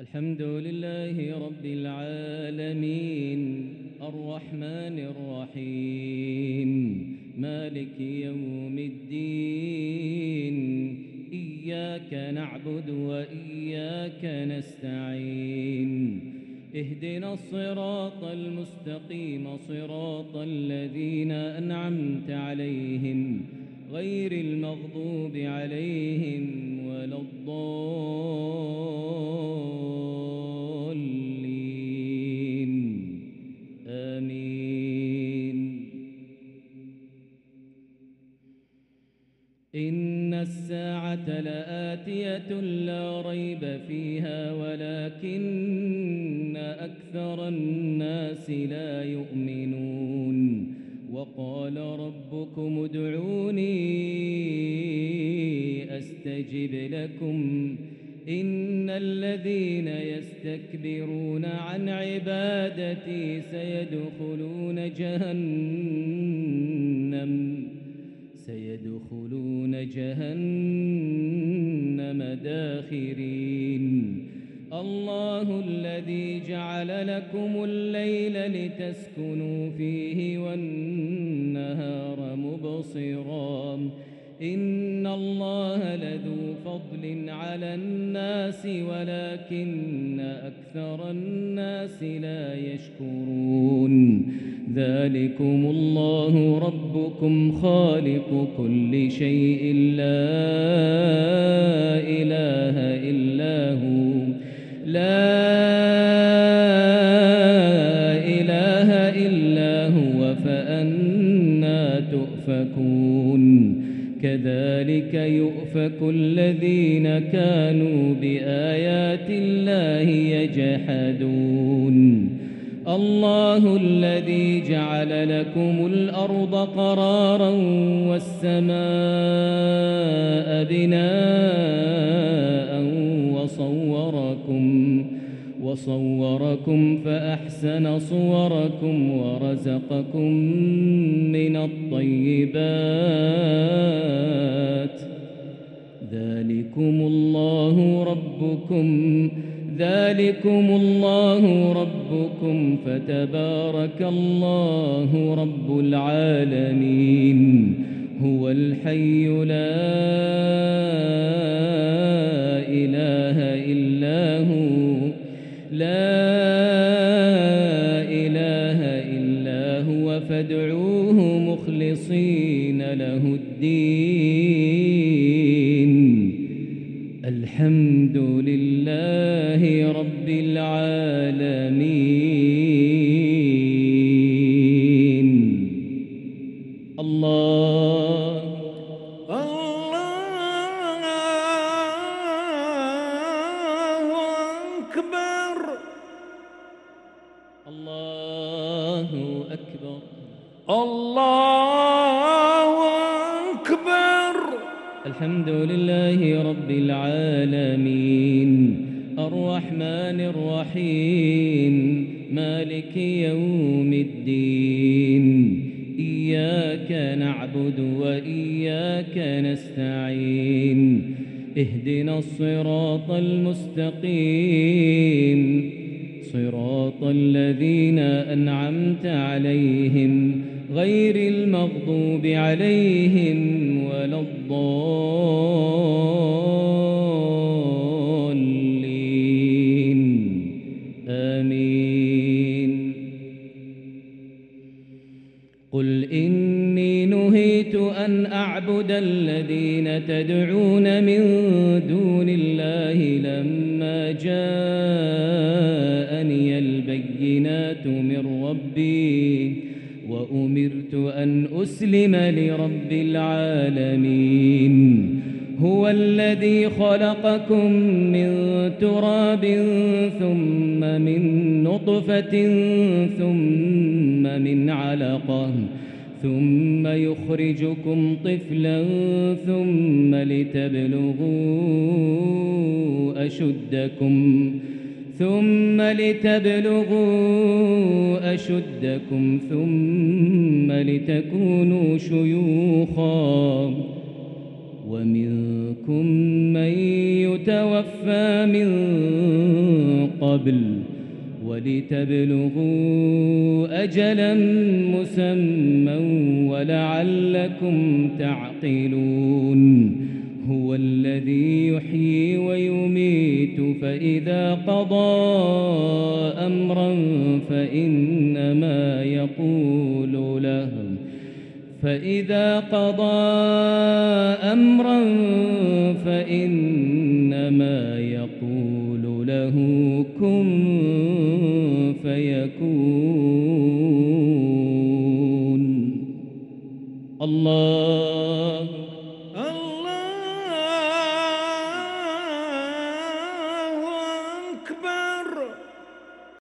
الحمد لله رب العالمين الرحمن الرحيم مالك يوم الدين إياك نعبد وإياك نستعين اهدنا الصراط المستقيم صراط الذين أنعمت عليهم غير المغضوب عليهم ولا الضالين آمين. إن الساعة لآتية لا ريب فيها ولكن أكثر الناس لا يؤمنون. وقال ربكم ادعوني أستجب لكم إن الذين يستكبرون عن عبادتي سيدخلون جهنم داخرين. الله الذي جعل لكم الليل لتسكنوا فيه والنهار مبصرا إن الله لذو فضل على الناس ولكن أكثر الناس لا يشكرون. ذلكم الله ربكم خالق كل شيء لا إله إلا هو فأنى تؤفكون. كذلك يؤفك الذين كانوا بآيات الله يجحدون. الله الذي جعل لكم الأرض قرارا والسماء بناء وصوركم فأحسن صوركم ورزقكم من الطيبات. ذلكم الله ربكم فتبارك الله رب العالمين. هو الحي لا إله إلا هو فادعوه مخلصين له الدين. الحمد لله رب العالمين. الله أكبر. الله أكبر. الله أكبر. الحمد لله رب العالمين الرحمن الرحيم مالك يوم الدين إياك نعبد وإياك نستعين اهدنا الصراط المستقيم صراط الذين أنعمت عليهم غير المغضوب عليهم ولا الضالين آمين. قل إني نهيت أن أعبد الذين تدعون من دون الله لما جاءني البينات من ربي وأمرت أن أسلم لرب العالمين. هو الذي خلقكم من تراب ثم من نطفة ثم من علقة ثم يخرجكم طفلا ثم لتبلغوا أشدكم ثم لتكونوا شيوخا ومنكم من يتوفى من قبل ولتبلغوا أجلا مسمى ولعلكم تعقلون هو الذي يحيي ويميت فإذا قضى أمرا فإنما يقول له كن فيكون الله